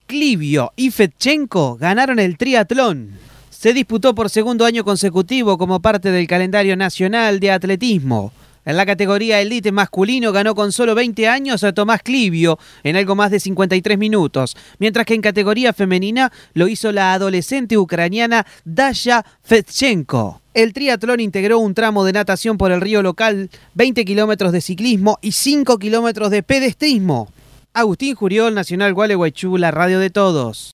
Clivio y Fedchenko ganaron el triatlón. Se disputó por segundo año consecutivo como parte del calendario nacional de atletismo. En la categoría elite masculino ganó con solo 20 años a Tomás Clivio en algo más de 53 minutos, mientras que en categoría femenina lo hizo la adolescente ucraniana Dasha Fedchenko. El triatlón integró un tramo de natación por el río local, 20 kilómetros de ciclismo y 5 kilómetros de pedestrismo. Agustín Juriol, Nacional Gualeguaychú, la radio de todos.